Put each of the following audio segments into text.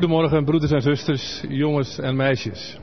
Goedemorgen, broeders en zusters, jongens en meisjes.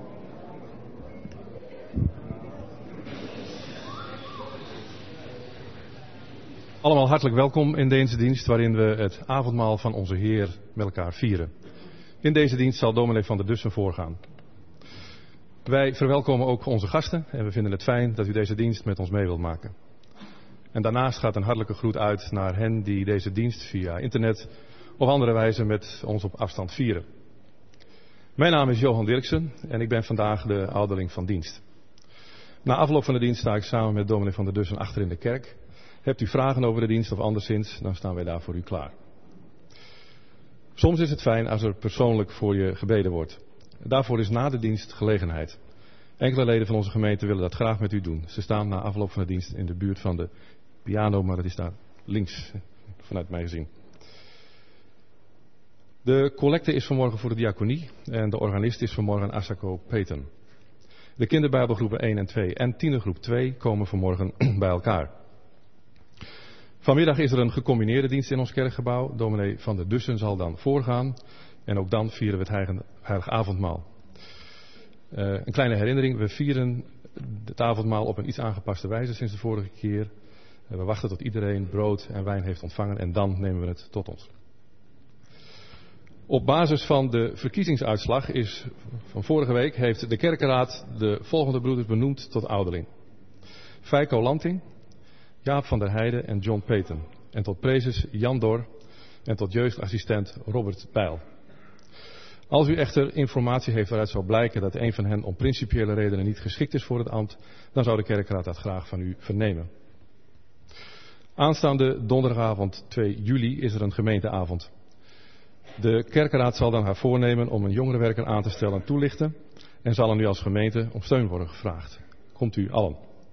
Allemaal hartelijk welkom in deze dienst waarin we het avondmaal van onze Heer met elkaar vieren. In deze dienst zal dominee Van der Dussen voorgaan. Wij verwelkomen ook onze gasten en we vinden het fijn dat u deze dienst met ons mee wilt maken. En daarnaast gaat een hartelijke groet uit naar hen die deze dienst via internet of andere wijze met ons op afstand vieren. Mijn naam is Johan Dirksen en ik ben vandaag de ouderling van dienst. Na afloop van de dienst sta ik samen met dominee Van der Dussen achter in de kerk. Hebt u vragen over de dienst of anderszins, dan staan wij daar voor u klaar. Soms is het fijn als er persoonlijk voor je gebeden wordt. Daarvoor is na de dienst gelegenheid. Enkele leden van onze gemeente willen dat graag met u doen. Ze staan na afloop van de dienst in de buurt van de piano, maar dat is daar links, vanuit mij gezien. De collecte is vanmorgen voor de diaconie en de organist is vanmorgen Asako Peten. De kinderbijbelgroepen 1 en 2 en tienergroep 2 komen vanmorgen bij elkaar. Vanmiddag is er een gecombineerde dienst in ons kerkgebouw. Dominee Van der Dussen zal dan voorgaan en ook dan vieren we het heilige avondmaal. Een kleine herinnering, we vieren het avondmaal op een iets aangepaste wijze sinds de vorige keer. We wachten tot iedereen brood en wijn heeft ontvangen en dan nemen we het tot ons. Op basis van de verkiezingsuitslag van vorige week heeft de kerkenraad de volgende broeders benoemd tot ouderling. Feiko Lanting, Jaap van der Heijden en John Peten. En tot prezes Jan Dor en tot jeugdassistent Robert Bijl. Als u echter informatie heeft waaruit zou blijken dat een van hen om principiële redenen niet geschikt is voor het ambt, dan zou de kerkenraad dat graag van u vernemen. Aanstaande donderdagavond 2 juli is er een gemeenteavond. De kerkenraad zal dan haar voornemen om een jongerenwerker aan te stellen en toelichten en zal aan u als gemeente om steun worden gevraagd. Komt u allen.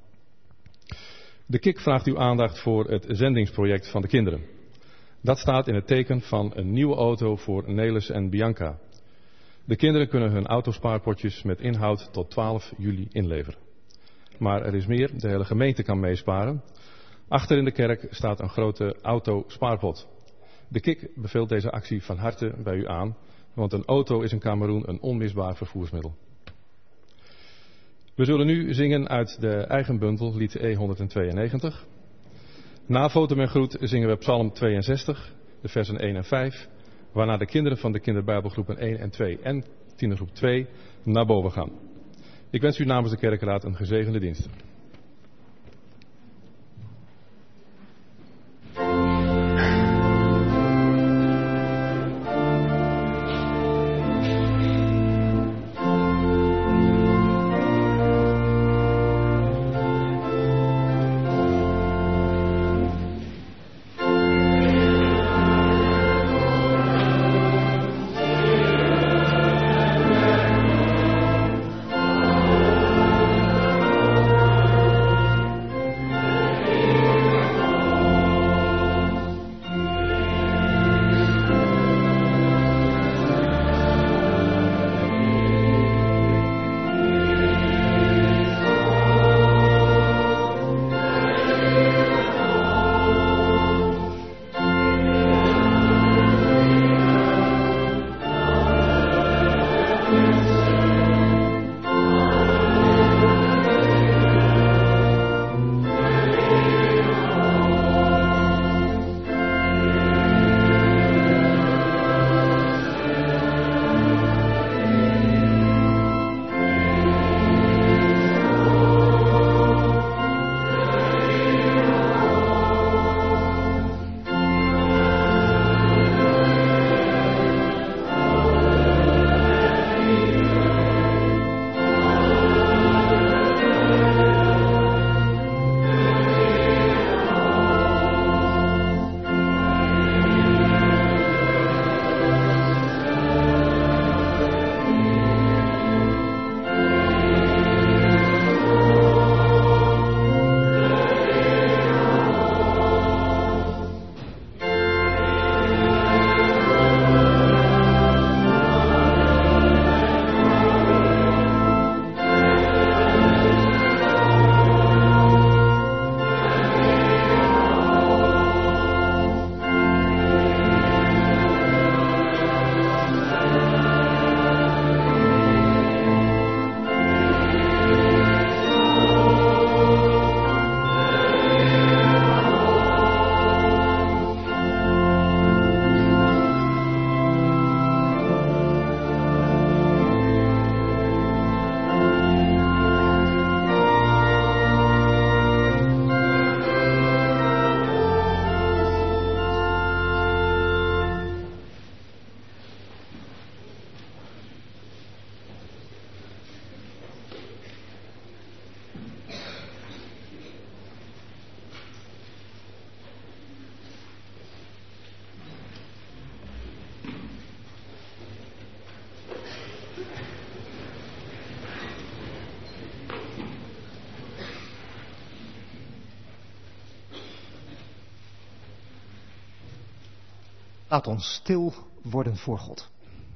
De KIK vraagt uw aandacht voor het zendingsproject van de kinderen. Dat staat in het teken van een nieuwe auto voor Nelis en Bianca. De kinderen kunnen hun autospaarpotjes met inhoud tot 12 juli inleveren. Maar er is meer, de hele gemeente kan meesparen. Achter in de kerk staat een grote autospaarpot. De KIK beveelt deze actie van harte bij u aan, want een auto is in Kameroen een onmisbaar vervoersmiddel. We zullen nu zingen uit de eigen bundel, lied E192. Na Fotum en Groet zingen we Psalm 62, de versen 1 en 5, waarna de kinderen van de kinderbijbelgroepen 1 en 2 en tienergroep 2 naar boven gaan. Ik wens u namens de kerkenraad een gezegende dienst. Laat ons stil worden voor God.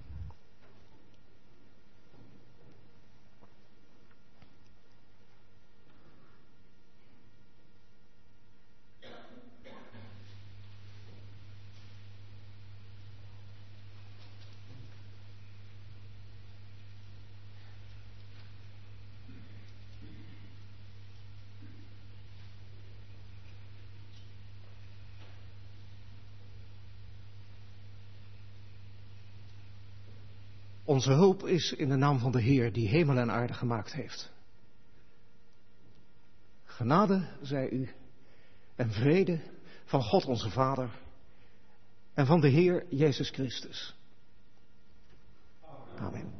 Onze hulp is in de naam van de Heer die hemel en aarde gemaakt heeft. Genade zij u en vrede van God onze Vader en van de Heer Jezus Christus. Amen.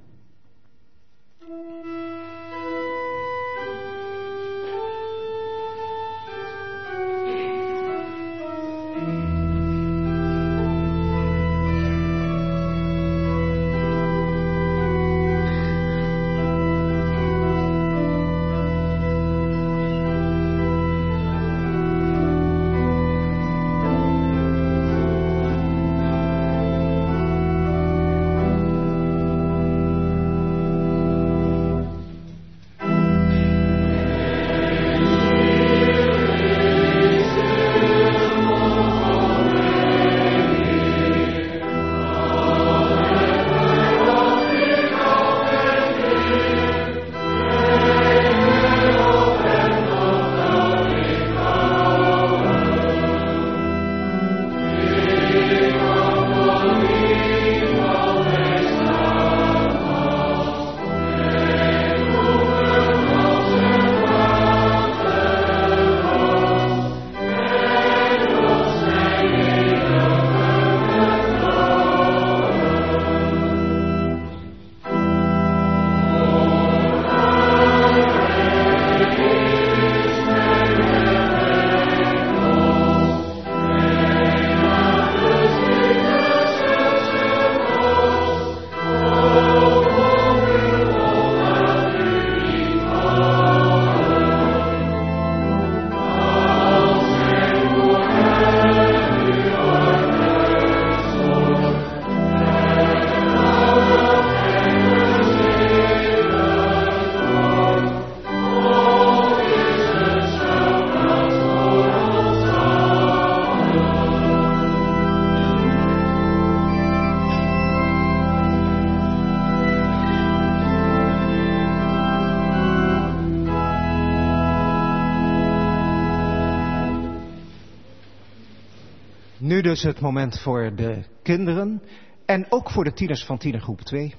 Nu dus het moment voor de kinderen en ook voor de tieners van tienergroep 2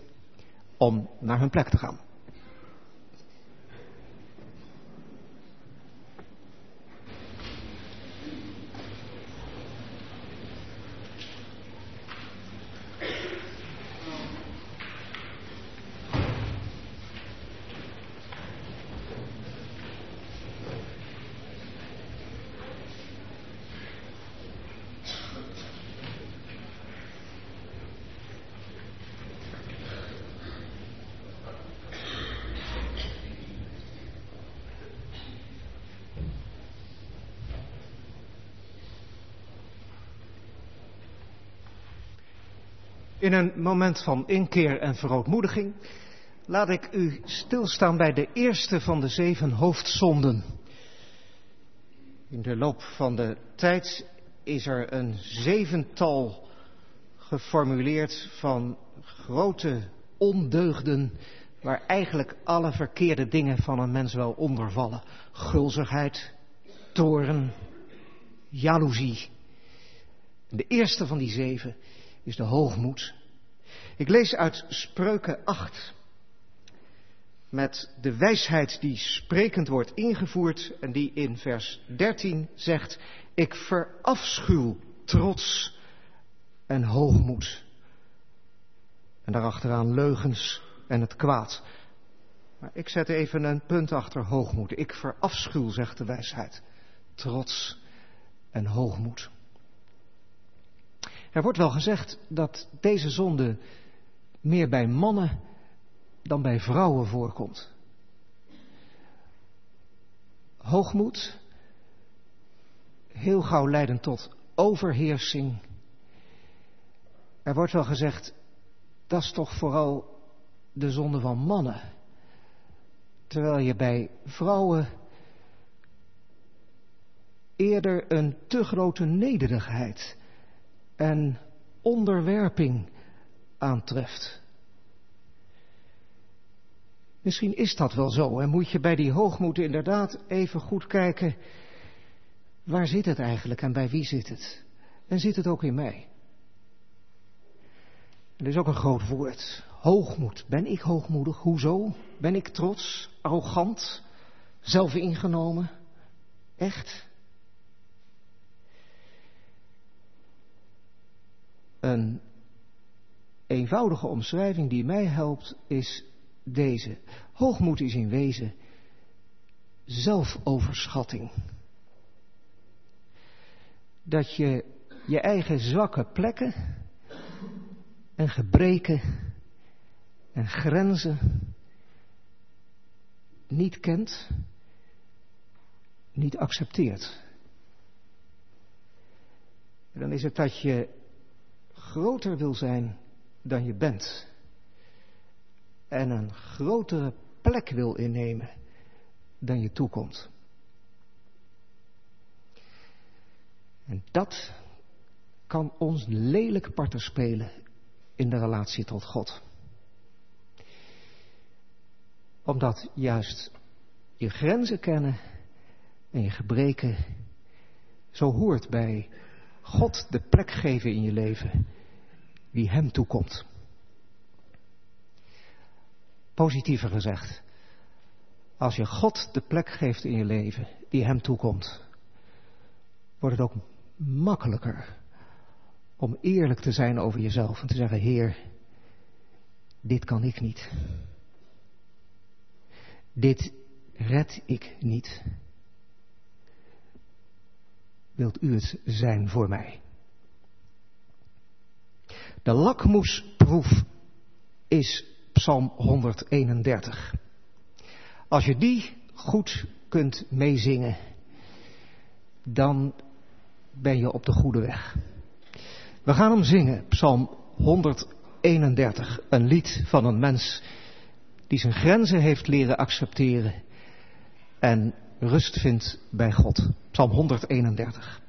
om naar hun plek te gaan. In een moment van inkeer en verootmoediging laat ik u stilstaan bij de eerste van de 7 hoofdzonden. In de loop van de tijd is er een 7-tal geformuleerd van grote ondeugden waar eigenlijk alle verkeerde dingen van een mens wel onder vallen. Gulzigheid, toorn, jaloezie. De eerste van die 7 is de hoogmoed. Ik lees uit Spreuken 8. Met de wijsheid die sprekend wordt ingevoerd en die in vers 13 zegt: ik verafschuw trots en hoogmoed. En daarachteraan leugens en het kwaad. Maar ik zet even een punt achter hoogmoed. Ik verafschuw, zegt de wijsheid, trots en hoogmoed. Er wordt wel gezegd dat deze zonde meer bij mannen dan bij vrouwen voorkomt. Hoogmoed, heel gauw leidend tot overheersing Er wordt wel gezegd, dat is toch vooral de zonde van mannen. Terwijl je bij vrouwen eerder een te grote nederigheid en onderwerping aantreft. Misschien is dat wel zo en moet je bij die hoogmoed inderdaad even goed kijken, waar zit het eigenlijk en bij wie zit het? En zit het ook in mij? Dat is ook een groot woord. Hoogmoed. Ben ik hoogmoedig? Hoezo? Ben ik trots, arrogant, zelfingenomen? Echt? Een eenvoudige omschrijving die mij helpt is deze. Hoogmoed is in wezen zelfoverschatting. Dat je je eigen zwakke plekken en gebreken en grenzen niet kent, niet accepteert. En dan is het dat je groter wil zijn dan je bent. En een grotere plek wil innemen dan je toekomt. En dat kan ons lelijk parten spelen in de relatie tot God. Omdat juist je grenzen kennen en je gebreken zo hoort bij God de plek geven in je leven die hem toekomt. Positiever gezegd, als je God de plek geeft in je leven die hem toekomt, wordt het ook makkelijker om eerlijk te zijn over jezelf en te zeggen, Heer, dit kan ik niet. Dit red ik niet. Wilt u het zijn voor mij? De lakmoesproef is Psalm 131. Als je die goed kunt meezingen, dan ben je op de goede weg. We gaan hem zingen, Psalm 131. Een lied van een mens die zijn grenzen heeft leren accepteren en rust vindt bij God. Psalm 131.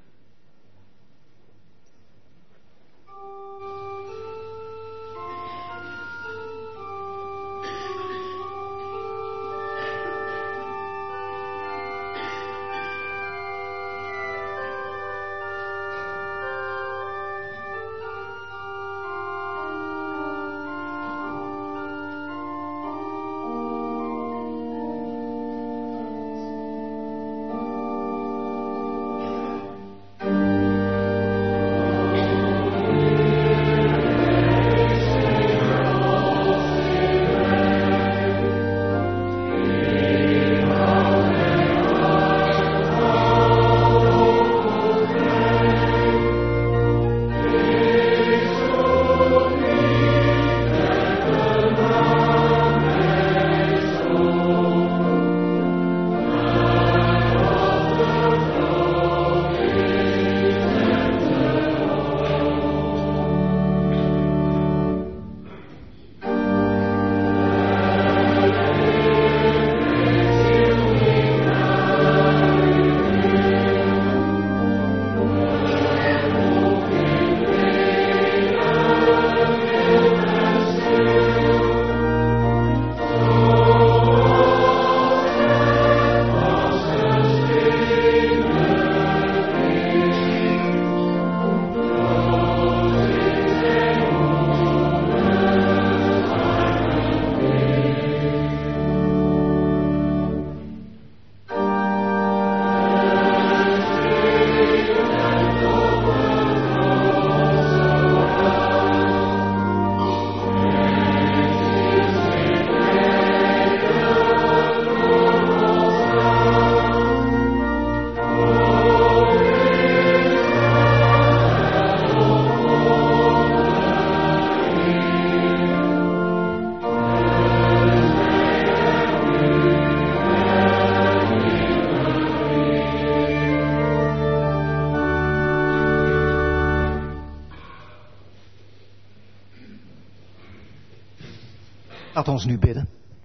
Laat ons nu bidden.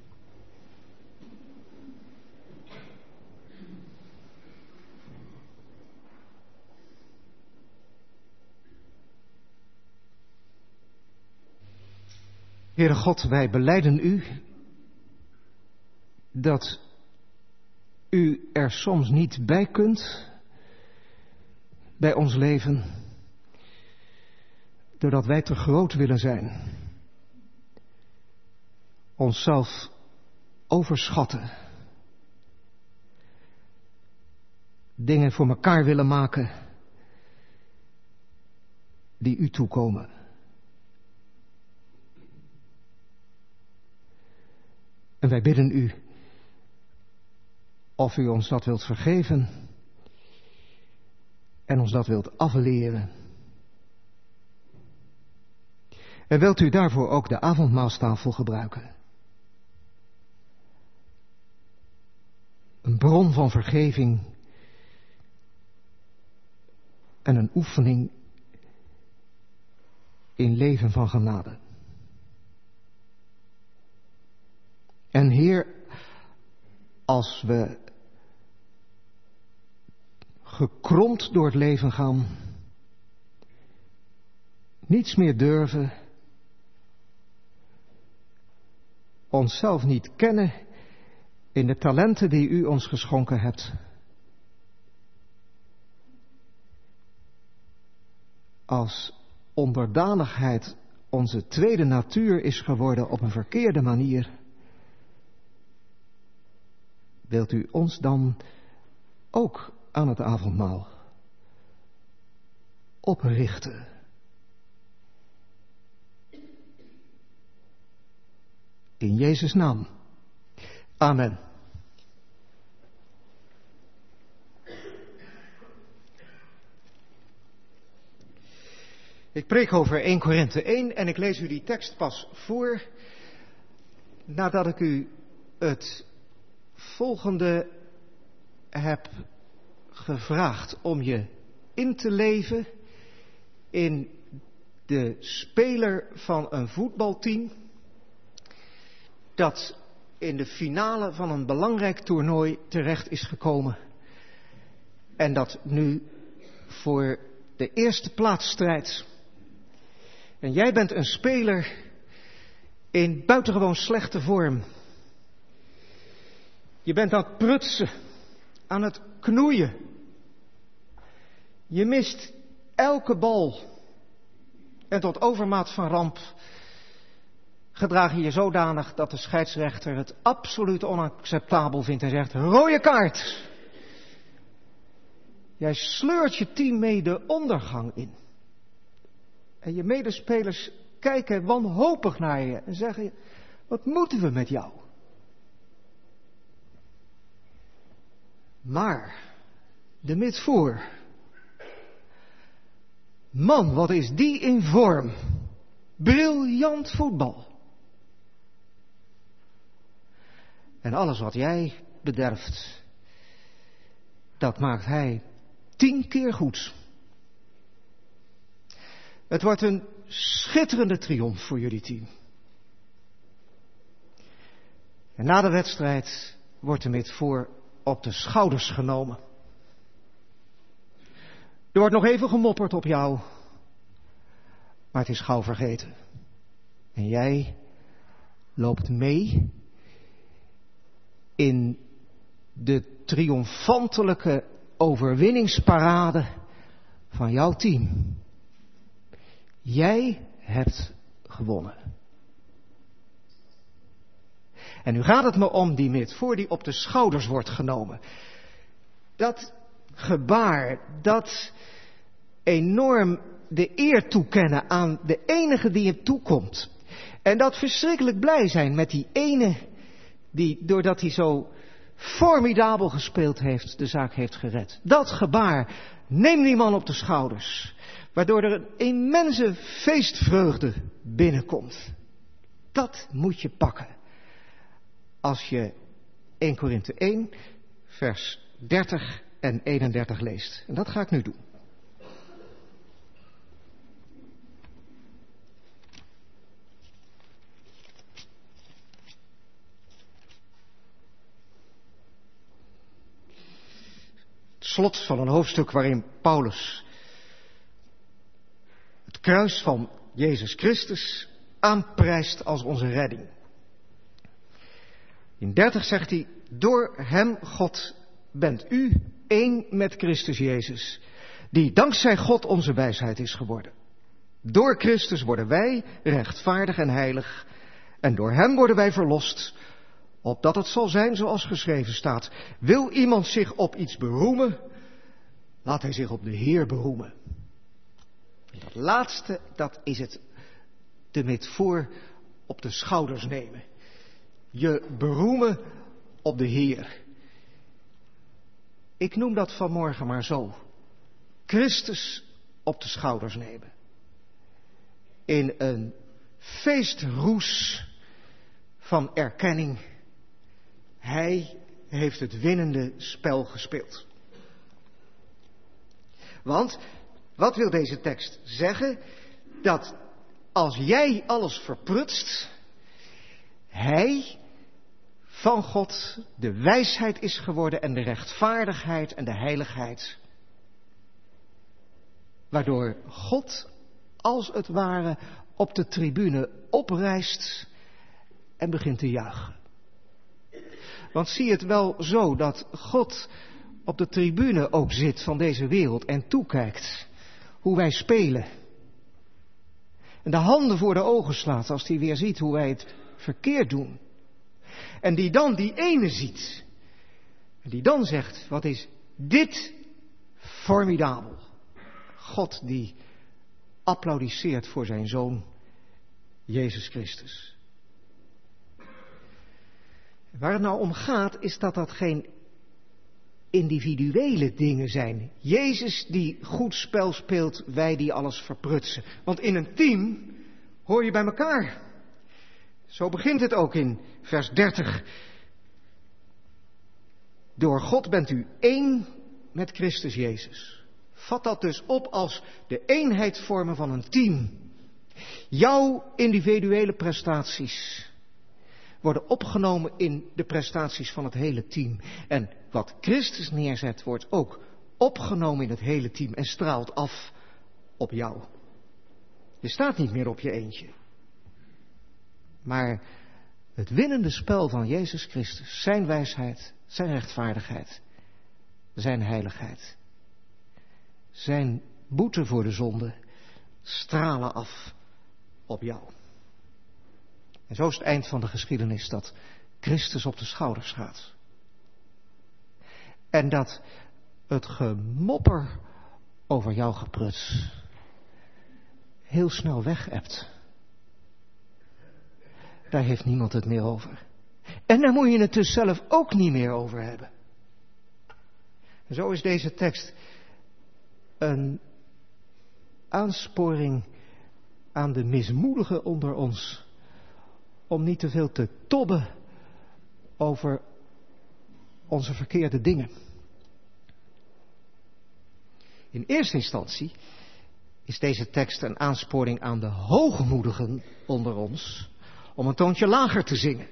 Heere God, wij belijden u dat u er soms niet bij kunt bij ons leven, doordat wij te groot willen zijn, onszelf overschatten, dingen voor elkaar willen maken die u toekomen. En wij bidden u of u ons dat wilt vergeven en ons dat wilt afleren. En wilt u daarvoor ook de avondmaalstafel gebruiken? Een bron van vergeving en een oefening in leven van genade. En Heer, als we gekromd door het leven gaan, niets meer durven, onszelf niet kennen in de talenten die u ons geschonken hebt, als onderdanigheid onze tweede natuur is geworden op een verkeerde manier, wilt u ons dan ook aan het avondmaal oprichten? In Jezus' naam. Amen. Ik preek over 1 Korinthe 1 en ik lees u die tekst pas voor nadat ik u het volgende heb gevraagd om je in te leven in de speler van een voetbalteam dat in de finale van een belangrijk toernooi terecht is gekomen en dat nu voor de eerste plaats strijdt. En jij bent een speler in buitengewoon slechte vorm. Je bent aan het prutsen, aan het knoeien. Je mist elke bal. En tot overmaat van ramp gedraag je je zodanig dat de scheidsrechter het absoluut onacceptabel vindt en zegt: rode kaart. Jij sleurt je team mee de ondergang in. En je medespelers kijken wanhopig naar je en zeggen: wat moeten we met jou? Maar de midvoor, man, wat is die in vorm? Briljant voetbal. En alles wat jij bederft, dat maakt hij 10 keer goed. Het wordt een schitterende triomf voor jullie team. En na de wedstrijd wordt de midvoor op de schouders genomen. Er wordt nog even gemopperd op jou, maar het is gauw vergeten. En jij loopt mee in de triomfantelijke overwinningsparade van jouw team. Jij hebt gewonnen. En nu gaat het me om die midvoor die op de schouders wordt genomen. Dat gebaar, dat enorm de eer toekennen aan de enige die hem toekomt. En dat verschrikkelijk blij zijn met die ene die, doordat hij zo formidabel gespeeld heeft, de zaak heeft gered. Dat gebaar, neem die man op de schouders. Waardoor er een immense feestvreugde binnenkomt. Dat moet je pakken. Als je 1 Korinthe 1, vers 30 en 31 leest. En dat ga ik nu doen. slot van een hoofdstuk waarin Paulus het kruis van Jezus Christus aanprijst als onze redding. In 30 zegt hij, door hem, God, bent u één met Christus Jezus, die dankzij God onze wijsheid is geworden. Door Christus worden wij rechtvaardig en heilig, en door hem worden wij verlost, opdat het zal zijn zoals geschreven staat. Wil iemand zich op iets beroemen, laat hij zich op de Heer beroemen. En dat laatste, dat is het de metafoor op de schouders nemen. Je beroemen op de Heer. Ik noem dat vanmorgen maar zo. Christus op de schouders nemen. In een feestroes van erkenning. Hij heeft het winnende spel gespeeld. Want, wat wil deze tekst zeggen? Dat als jij alles verprutst, hij van God de wijsheid is geworden en de rechtvaardigheid en de heiligheid. Waardoor God als het ware op de tribune oprijst en begint te juichen. Want zie het wel zo dat God op de tribune ook zit van deze wereld en toekijkt hoe wij spelen. En de handen voor de ogen slaat als hij weer ziet hoe wij het verkeerd doen. En die dan die ene ziet. En die dan zegt, wat is dit formidabel. God die applaudisseert voor zijn Zoon, Jezus Christus. Waar het nou om gaat, is dat dat geen individuele dingen zijn. Jezus die goed spel speelt, wij die alles verprutsen. Want in een team hoor je bij elkaar. Zo begint het ook in vers 30. Door God bent u één met Christus Jezus. Vat dat dus op als de eenheid vormen van een team. Jouw individuele prestaties worden opgenomen in de prestaties van het hele team. En wat Christus neerzet, wordt ook opgenomen in het hele team en straalt af op jou. Je staat niet meer op je eentje. Maar het winnende spel van Jezus Christus, zijn wijsheid, zijn rechtvaardigheid, zijn heiligheid, zijn boete voor de zonde, stralen af op jou. En zo is het eind van de geschiedenis dat Christus op de schouders gaat. En dat het gemopper over jouw gepruts heel snel weg-ebt. Daar heeft niemand het meer over. En daar moet je het dus zelf ook niet meer over hebben. En zo is deze tekst een aansporing aan de mismoedigen onder ons om niet te veel te tobben over onze verkeerde dingen. In eerste instantie is deze tekst een aansporing aan de hoogmoedigen onder ons om een toontje lager te zingen.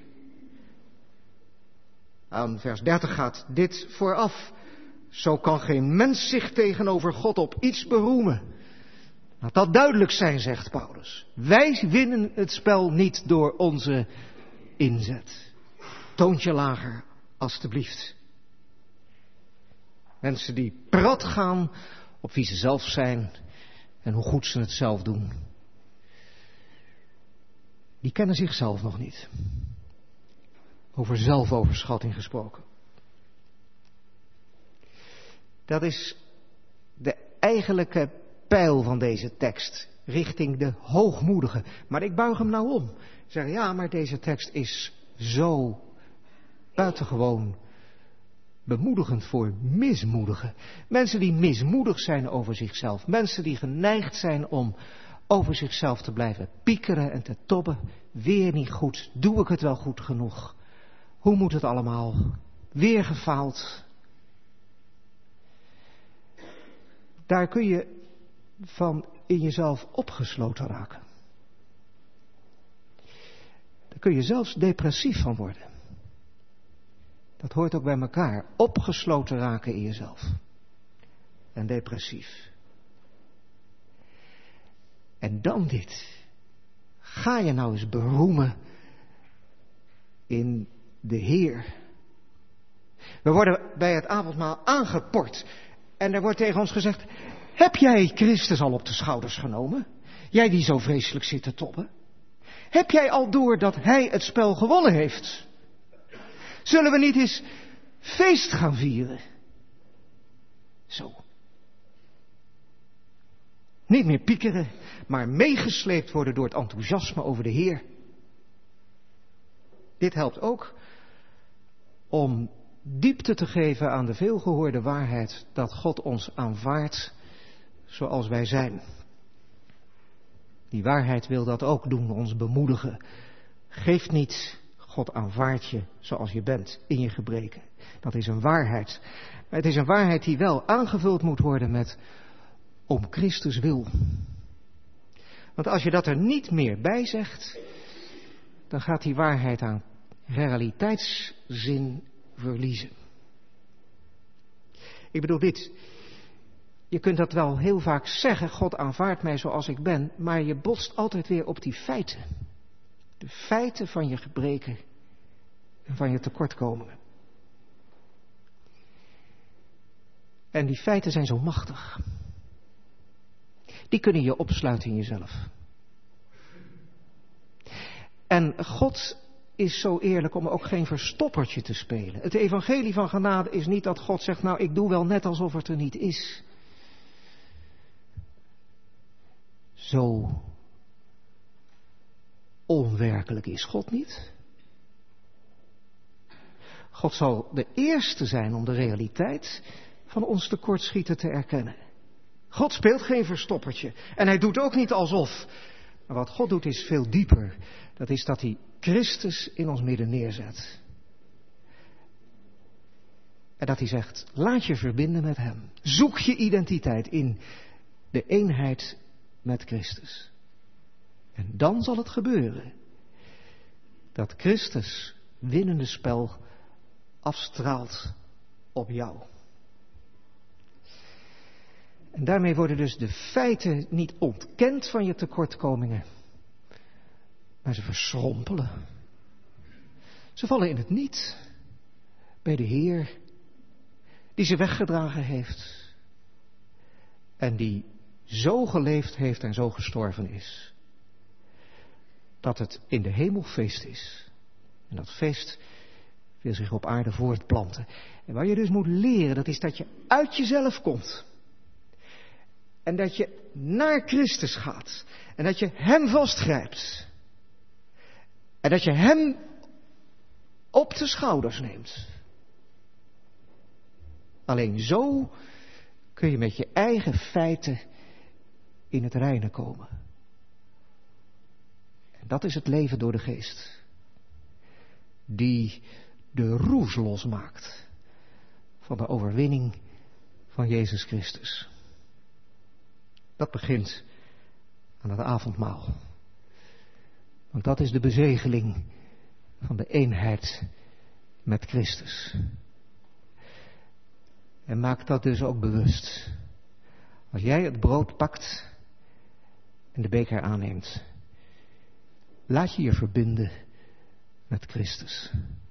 Aan vers 30 gaat dit vooraf. Zo kan geen mens zich tegenover God op iets beroemen. Laat dat duidelijk zijn, zegt Paulus. Wij winnen het spel niet door onze inzet. Toontje lager, alstublieft. Mensen die prat gaan op wie ze zelf zijn en hoe goed ze het zelf doen. Die kennen zichzelf nog niet. Over zelfoverschatting gesproken. Dat is de eigenlijke pijl van deze tekst. Richting de hoogmoedigen. Maar ik buig hem nou om. Zeg, ja, maar deze tekst is zo buitengewoon bemoedigend voor mismoedigen. Mensen die mismoedig zijn over zichzelf. Mensen die geneigd zijn om over zichzelf te blijven piekeren en te tobben. Weer niet goed. Doe ik het wel goed genoeg? Hoe moet het allemaal? Weer gefaald. Daar kun je van in jezelf opgesloten raken. Daar kun je zelfs depressief van worden. Dat hoort ook bij elkaar. Opgesloten raken in jezelf. en depressief. En dan dit. Ga je nou eens beroemen in de Heer. We worden bij het avondmaal aangepord. En er wordt tegen ons gezegd, heb jij Christus al op de schouders genomen? Jij die zo vreselijk zit te tobben. Heb jij al door dat hij het spel gewonnen heeft? Zullen we niet eens feest gaan vieren? Zo. Niet meer piekeren, maar meegesleept worden door het enthousiasme over de Heer. Dit helpt ook om diepte te geven aan de veelgehoorde waarheid dat God ons aanvaardt zoals wij zijn. Die waarheid wil dat ook doen, ons bemoedigen. Geef niet, God aanvaardt je zoals je bent, in je gebreken. Dat is een waarheid. Maar het is een waarheid die wel aangevuld moet worden met om Christus wil. Want als je dat er niet meer bij zegt, dan gaat die waarheid aan realiteitszin verliezen. Ik bedoel dit. Je kunt dat wel heel vaak zeggen, God aanvaardt mij zoals ik ben, maar je botst altijd weer op die feiten. De feiten van je gebreken en van je tekortkomingen. En die feiten zijn zo machtig. Die kunnen je opsluiten in jezelf. En God is zo eerlijk om ook geen verstoppertje te spelen. Het evangelie van genade is niet dat God zegt, nou ik doe wel net alsof het er niet is. Zo onwerkelijk is God niet. God zal de eerste zijn om de realiteit van ons tekortschieten te erkennen. God speelt geen verstoppertje. En hij doet ook niet alsof. Maar wat God doet is veel dieper. Dat is dat hij Christus in ons midden neerzet. En dat hij zegt, laat je verbinden met hem. Zoek je identiteit in de eenheid met Christus. En dan zal het gebeuren dat Christus winnende spel afstraalt op jou. En daarmee worden dus de feiten niet ontkend van je tekortkomingen, maar ze verschrompelen. Ze vallen in het niet bij de Heer die ze weggedragen heeft en die zo geleefd heeft en zo gestorven is, dat het in de hemel feest is. En dat feest wil zich op aarde voortplanten. En waar je dus moet leren, dat is dat je uit jezelf komt. En dat je naar Christus gaat. En dat je hem vastgrijpt. En dat je hem op de schouders neemt. Alleen zo kun je met je eigen feiten in het reine komen. En dat is het leven door de geest. Die de roes losmaakt van de overwinning van Jezus Christus. Dat begint aan het avondmaal. Want dat is de bezegeling van de eenheid met Christus. En maak dat dus ook bewust. Als jij het brood pakt en de beker aanneemt, laat je je verbinden met Christus.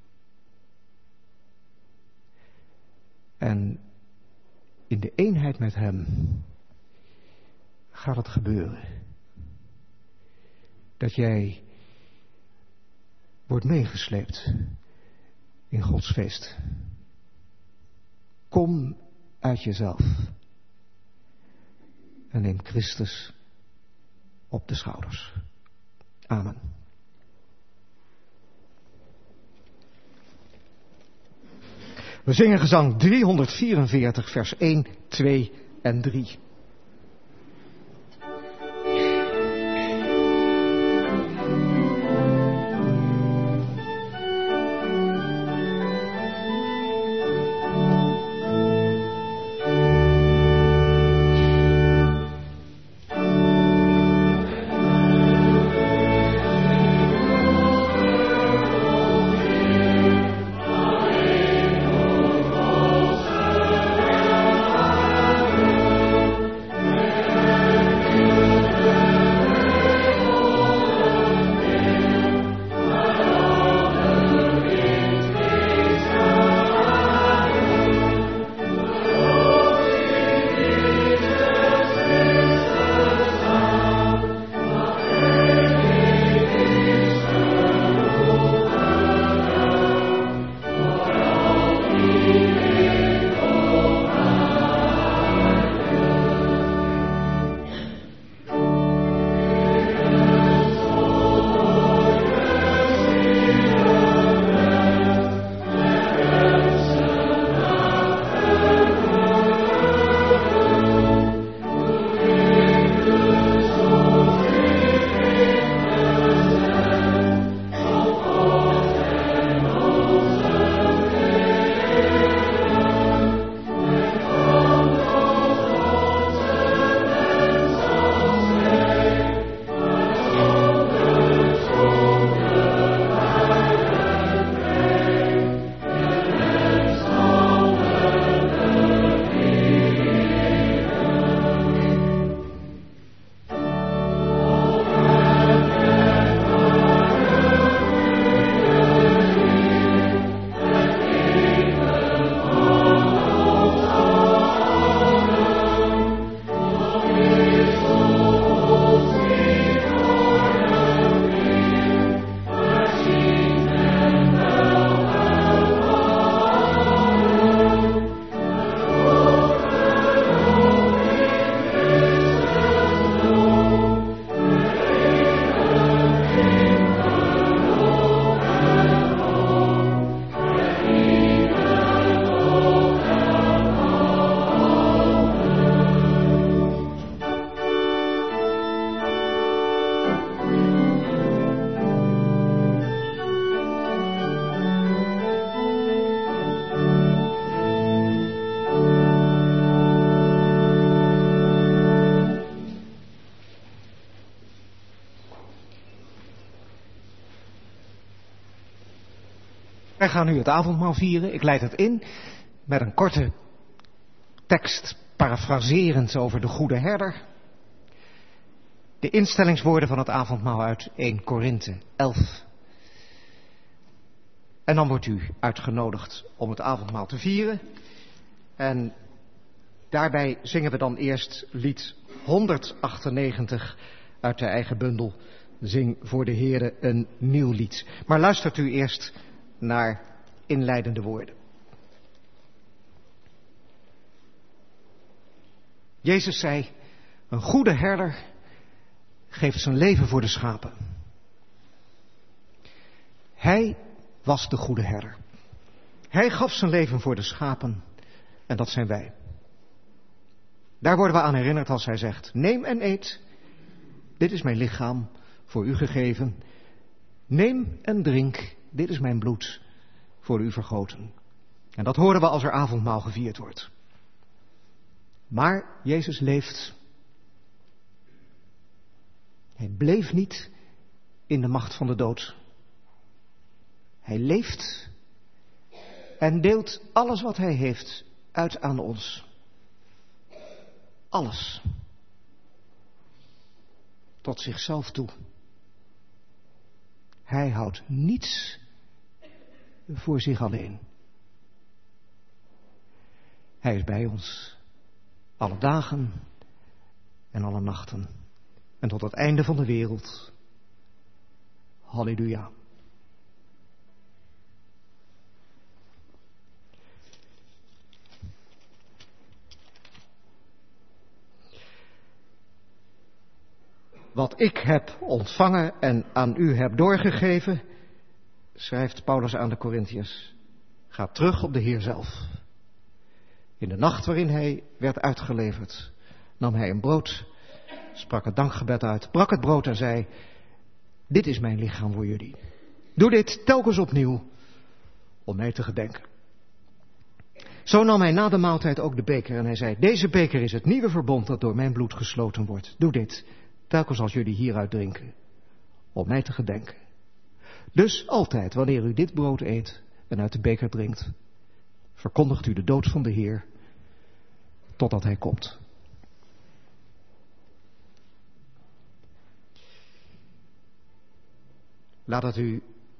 En in de eenheid met hem gaat het gebeuren. Dat jij wordt meegesleept in Gods feest. Kom uit jezelf en neem Christus op de schouders. Amen. We zingen gezang 344, vers 1, 2 en 3. Wij gaan nu het avondmaal vieren. Ik leid het in met een korte tekst parafraserend over de goede herder. De instellingswoorden van het avondmaal uit 1 Korinthe 11. En dan wordt u uitgenodigd om het avondmaal te vieren. En daarbij zingen we dan eerst lied 198 uit de eigen bundel. Zing voor de Heere een nieuw lied. Maar luistert u eerst naar inleidende woorden. Jezus zei, een goede herder geeft zijn leven voor de schapen. Hij was de goede herder. Hij gaf zijn leven voor de schapen en dat zijn wij. Daar worden we aan herinnerd als hij zegt, neem en eet, dit is mijn lichaam voor u gegeven. Neem en drink, dit is mijn bloed voor u vergoten. En dat horen we als er avondmaal gevierd wordt. Maar Jezus leeft. Hij bleef niet in de macht van de dood. Hij leeft en deelt alles wat hij heeft uit aan ons. Alles. Tot zichzelf toe. Hij houdt niets voor zich alleen. Hij is bij ons. Alle dagen en alle nachten. En tot het einde van de wereld. Halleluja. Wat ik heb ontvangen en aan u heb doorgegeven, schrijft Paulus aan de Korintiërs, gaat terug op de Heer zelf. In de nacht waarin hij werd uitgeleverd, nam hij een brood, sprak het dankgebed uit, brak het brood en zei, dit is mijn lichaam voor jullie. Doe dit telkens opnieuw om mij te gedenken. Zo nam hij na de maaltijd ook de beker en hij zei, deze beker is het nieuwe verbond dat door mijn bloed gesloten wordt. Doe dit telkens als jullie hieruit drinken, om mij te gedenken. Dus altijd, wanneer u dit brood eet en uit de beker drinkt, verkondigt u de dood van de Heer, totdat hij komt. Laat het u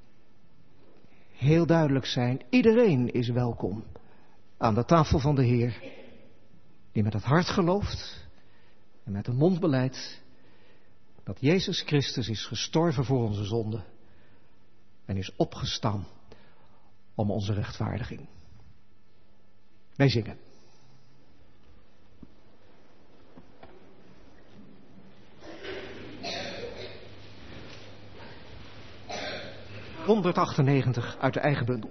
heel duidelijk zijn, iedereen is welkom aan de tafel van de Heer, die met het hart gelooft en met de mond belijdt dat Jezus Christus is gestorven voor onze zonden en is opgestaan om onze rechtvaardiging. Wij zingen. ...198 uit de eigen bundel.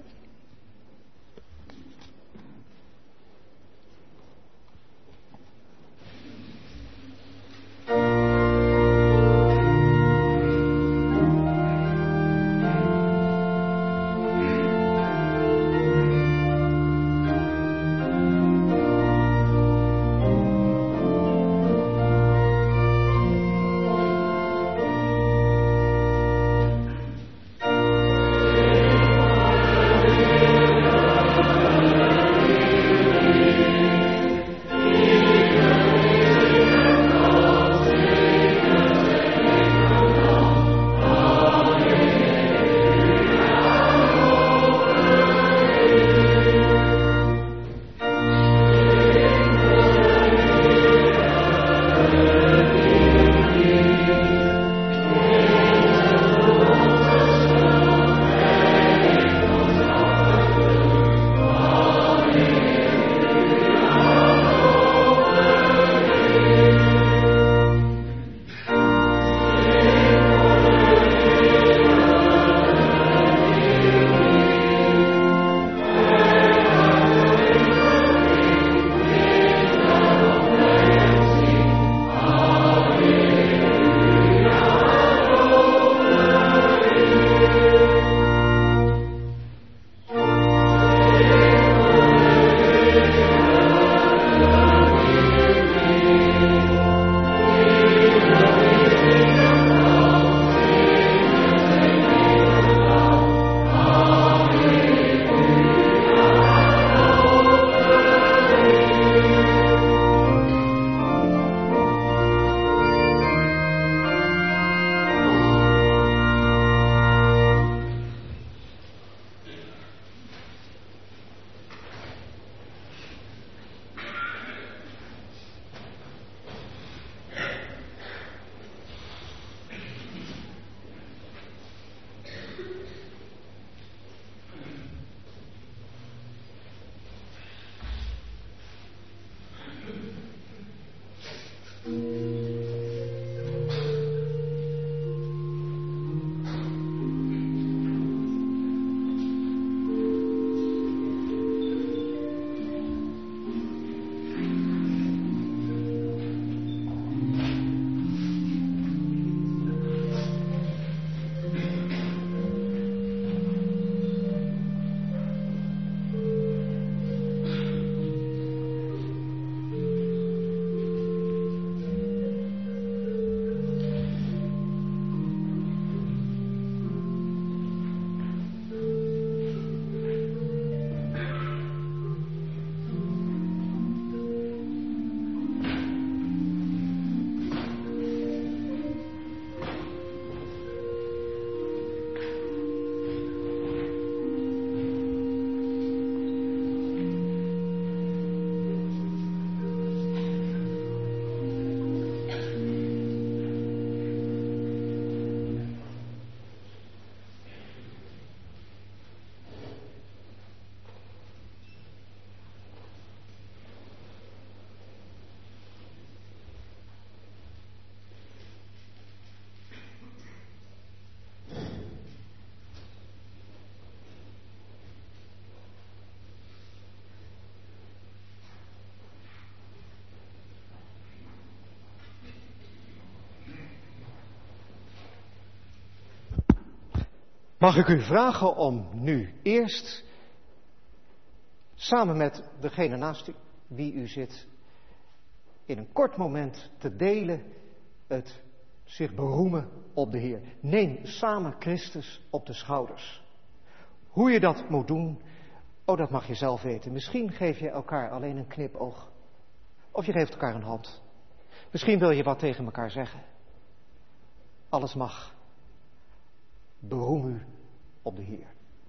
Mag ik u vragen om nu eerst, samen met degene naast u, wie u zit, in een kort moment te delen het zich beroemen op de Heer. Neem samen Christus op de schouders. Hoe je dat moet doen, dat mag je zelf weten. Misschien geef je elkaar alleen een knipoog. Of je geeft elkaar een hand. Misschien wil je wat tegen elkaar zeggen. Alles mag. Beroem u op de Heer.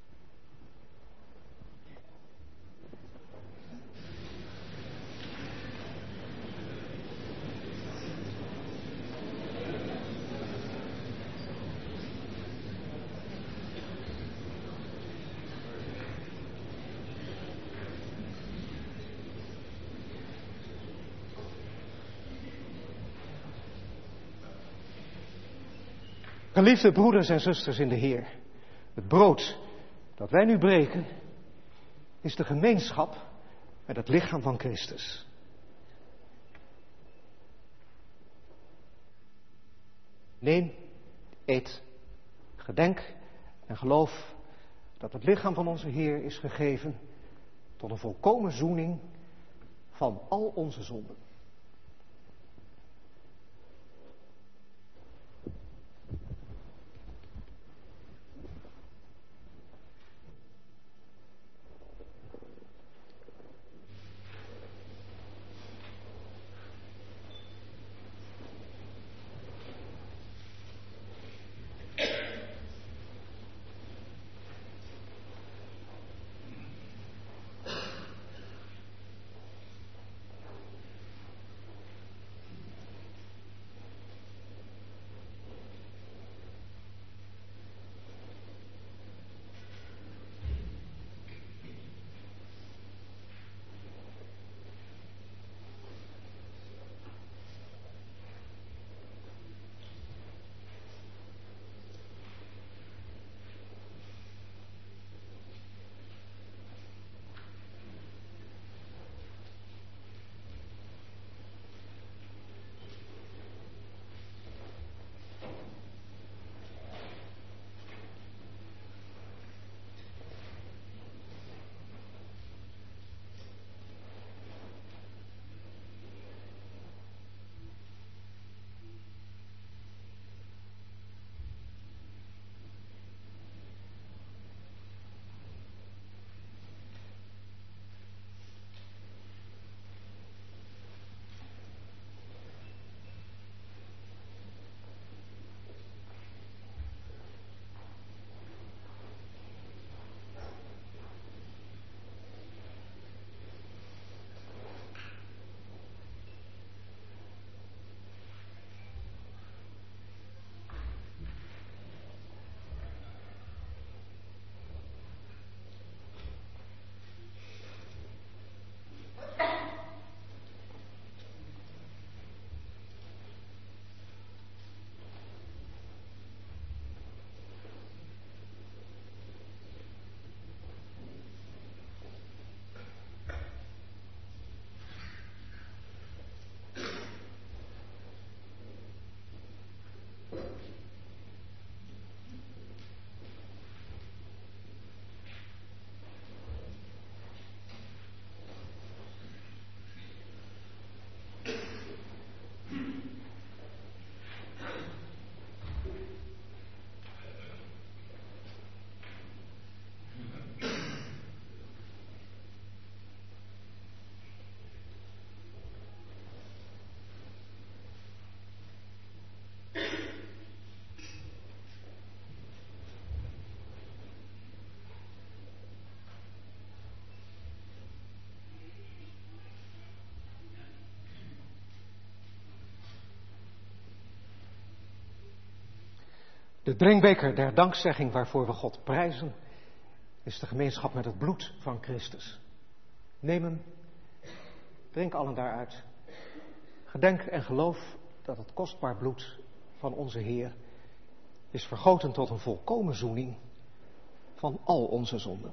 Geliefde broeders en zusters in de Heer, het brood dat wij nu breken is de gemeenschap met het lichaam van Christus. Neem, eet, gedenk en geloof dat het lichaam van onze Heer is gegeven tot een volkomen zoening van al onze zonden. De drinkbeker der dankzegging waarvoor we God prijzen, is de gemeenschap met het bloed van Christus. Neem hem, drink allen daaruit. Gedenk en geloof dat het kostbaar bloed van onze Heer is vergoten tot een volkomen zoening van al onze zonden.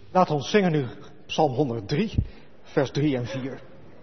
Laat ons zingen nu Psalm 103, vers 3 en 4.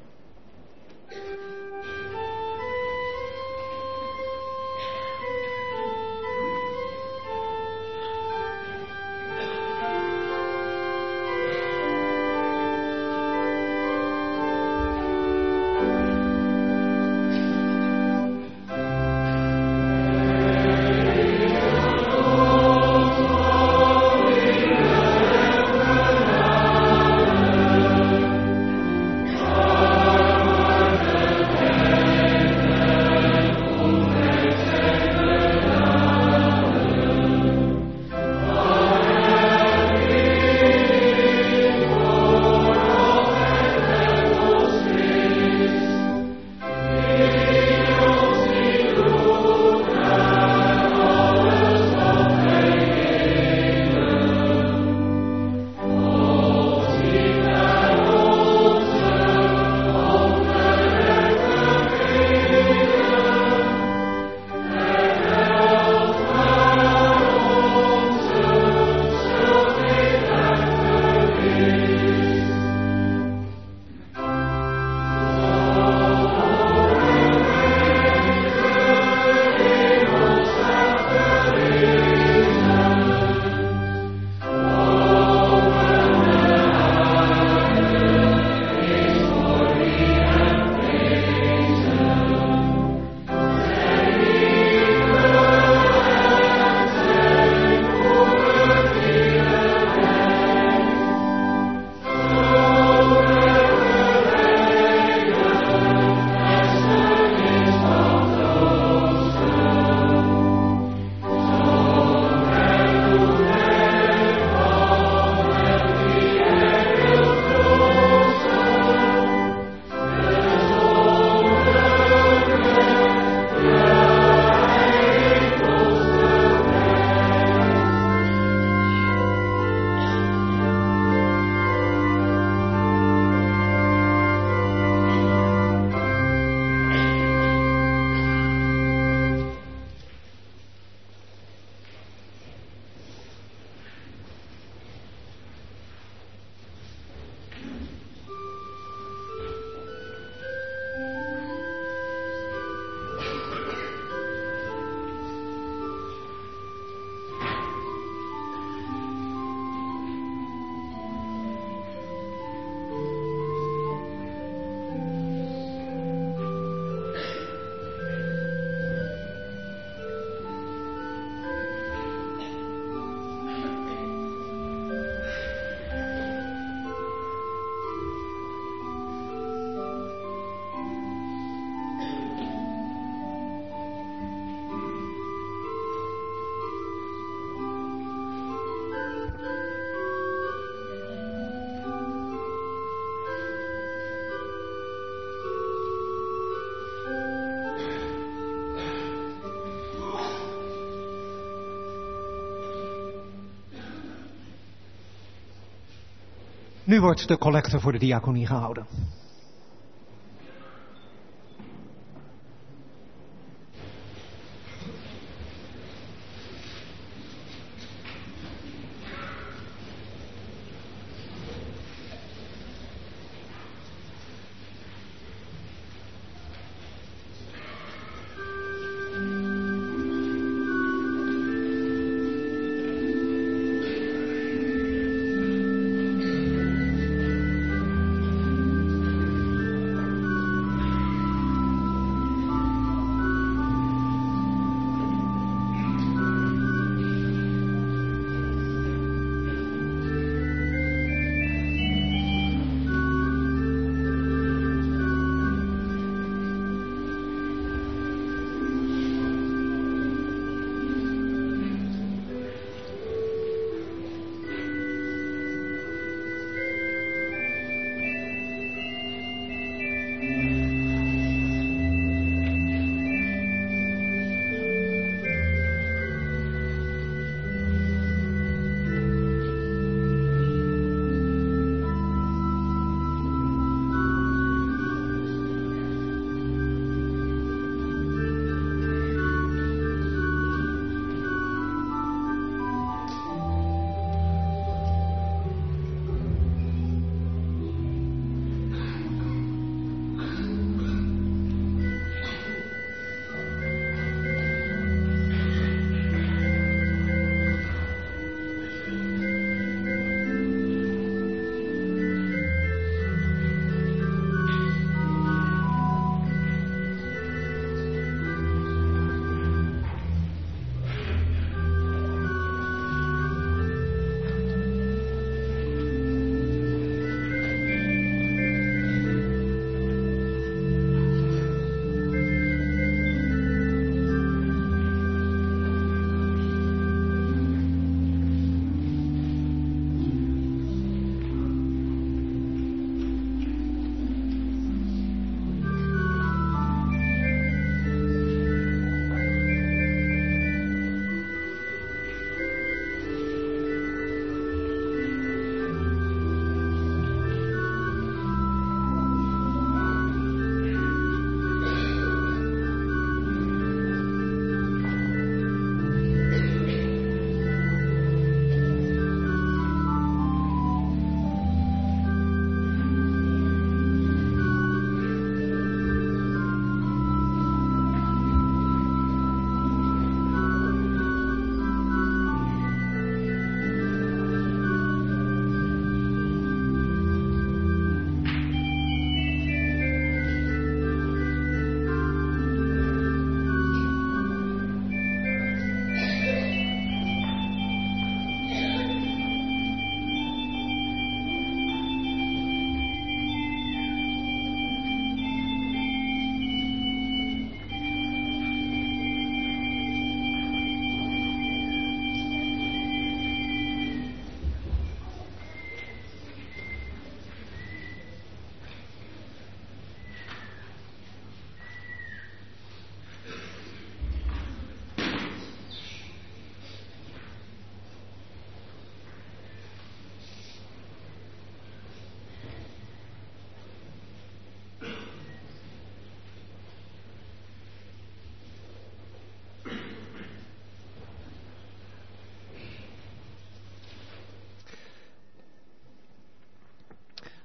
Nu wordt de collecte voor de diaconie gehouden.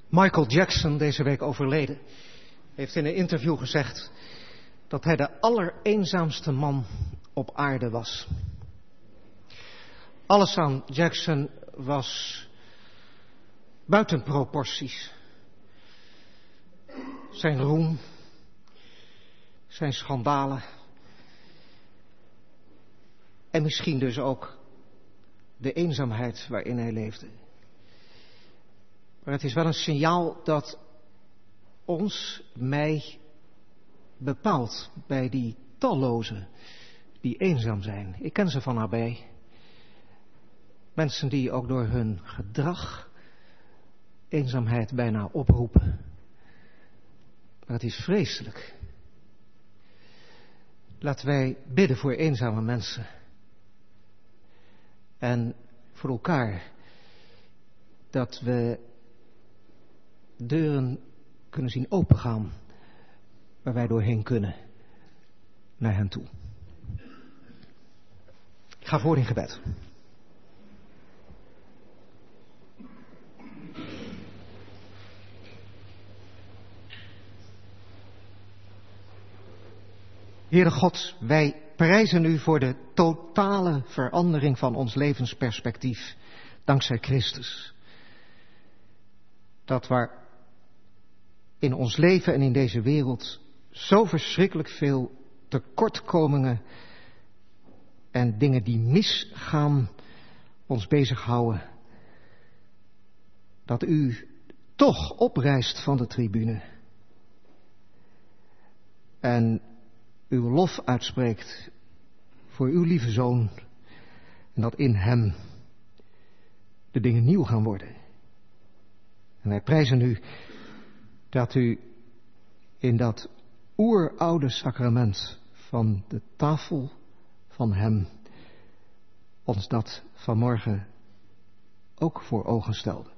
Michael Jackson, deze week overleden, heeft in een interview gezegd dat hij de allereenzaamste man op aarde was. Alles aan Jackson was buiten proporties. Zijn roem, zijn schandalen en misschien dus ook de eenzaamheid waarin hij leefde. Maar het is wel een signaal dat mij bepaalt bij die tallozen die eenzaam zijn. Ik ken ze van nabij. Mensen die ook door hun gedrag eenzaamheid bijna oproepen. Maar het is vreselijk. Laten wij bidden voor eenzame mensen. En voor elkaar. Dat we deuren kunnen zien opengaan. Waar wij doorheen kunnen. Naar hen toe. Ik ga voor in gebed. Heere God, wij prijzen u voor de totale verandering van ons levensperspectief, dankzij Christus. Dat waar in ons leven en in deze wereld zo verschrikkelijk veel tekortkomingen en dingen die misgaan ons bezighouden, dat u toch oprijst van de tribune en uw lof uitspreekt voor uw lieve Zoon en dat in hem de dingen nieuw gaan worden. En wij prijzen u dat u in dat oeroude sacrament van de tafel van hem ons dat vanmorgen ook voor ogen stelde.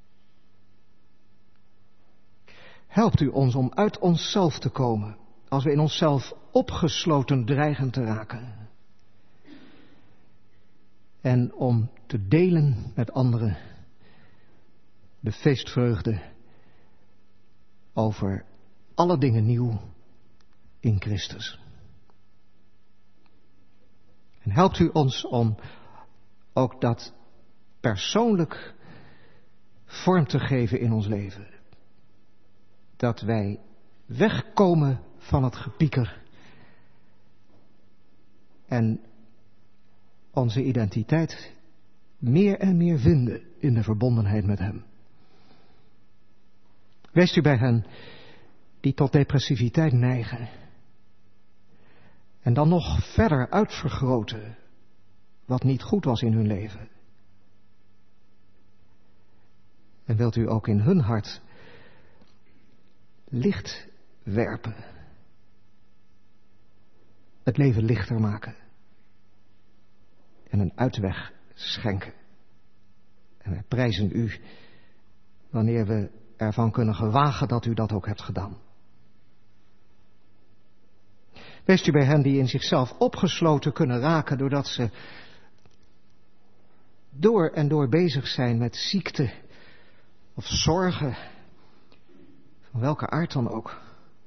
Helpt u ons om uit onszelf te komen als we in onszelf opgesloten dreigen te raken. En om te delen met anderen de feestvreugde over alle dingen nieuw in Christus. En helpt u ons om ook dat persoonlijk vorm te geven in ons leven. Dat wij wegkomen van het gepieker en onze identiteit meer en meer vinden in de verbondenheid met hem. Wees u bij hen die tot depressiviteit neigen en dan nog verder uitvergroten wat niet goed was in hun leven. En wilt u ook in hun hart licht werpen, het leven lichter maken en een uitweg schenken. En wij prijzen u wanneer we ervan kunnen gewagen dat u dat ook hebt gedaan. Wees u bij hen die in zichzelf opgesloten kunnen raken doordat ze door en door bezig zijn met ziekte of zorgen, van welke aard dan ook.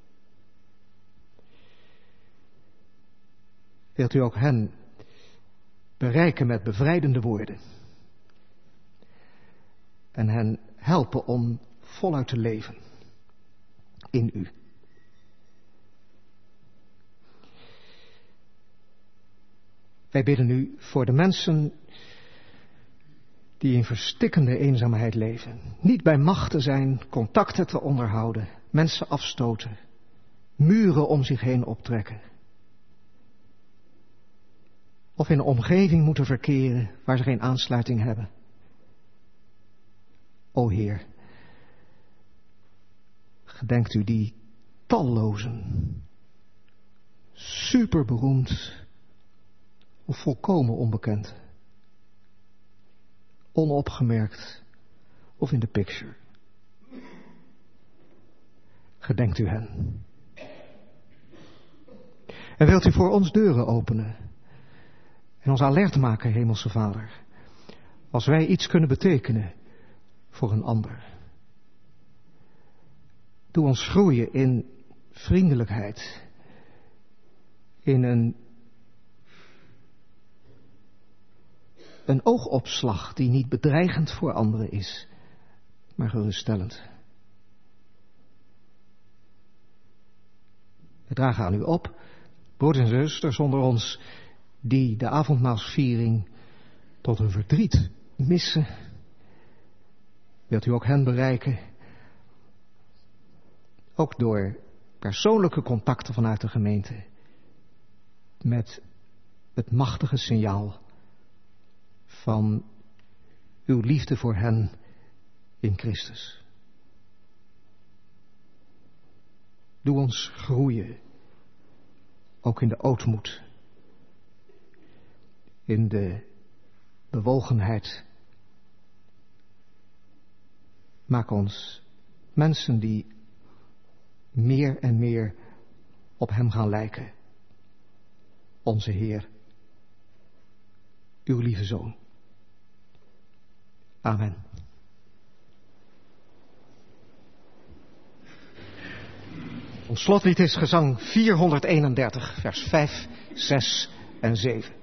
Wilt u ook hen bereiken met bevrijdende woorden en hen helpen om voluit te leven in u. Wij bidden u voor de mensen die in verstikkende eenzaamheid leven, niet bij machte zijn, contacten te onderhouden, mensen afstoten, muren om zich heen optrekken. Of in een omgeving moeten verkeren waar ze geen aansluiting hebben. O Heer, gedenkt u die tallozen, superberoemd of volkomen onbekend, onopgemerkt of in de picture. Gedenkt u hen. En wilt u voor ons deuren openen en ons alert maken, Hemelse Vader, als wij iets kunnen betekenen voor een ander. Doe ons groeien in vriendelijkheid, in een oogopslag die niet bedreigend voor anderen is, maar geruststellend. We dragen aan u op, broeders en zusters onder ons, die de avondmaalsviering tot hun verdriet missen. Wilt u ook hen bereiken, ook door persoonlijke contacten vanuit de gemeente, met het machtige signaal van uw liefde voor hen in Christus. Doe ons groeien, ook in de ootmoed, in de bewogenheid. Maak ons mensen die meer en meer op hem gaan lijken. Onze Heer, uw lieve Zoon. Amen. Ons slotlied is gezang 431, vers 5, 6 en 7.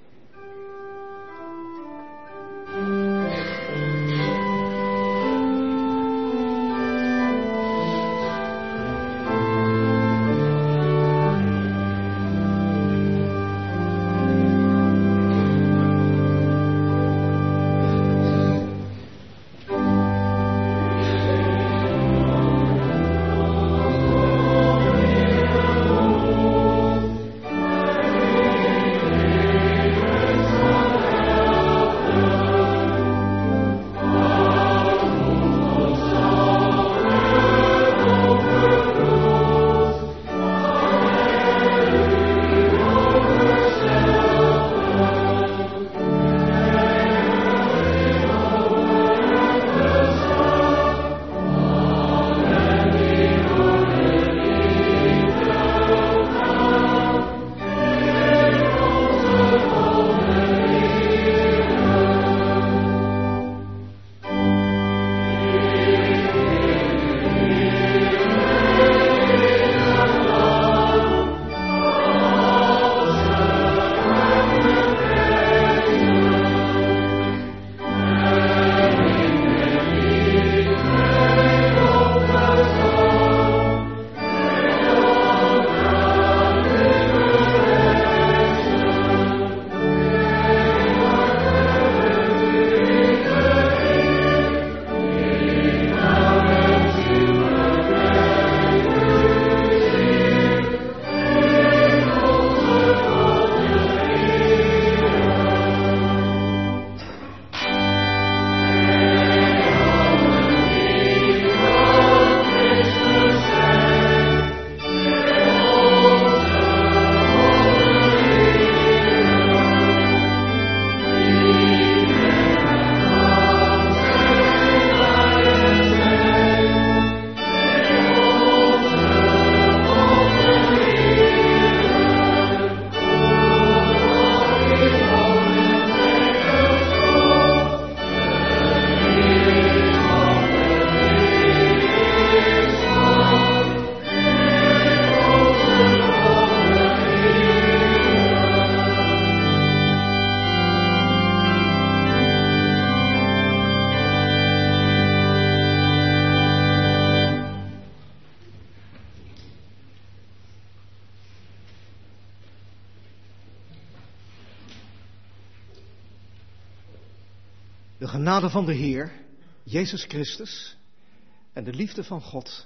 De genade van de Heer, Jezus Christus, en de liefde van God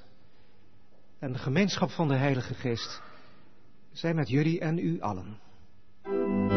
en de gemeenschap van de Heilige Geest zijn met jullie en u allen.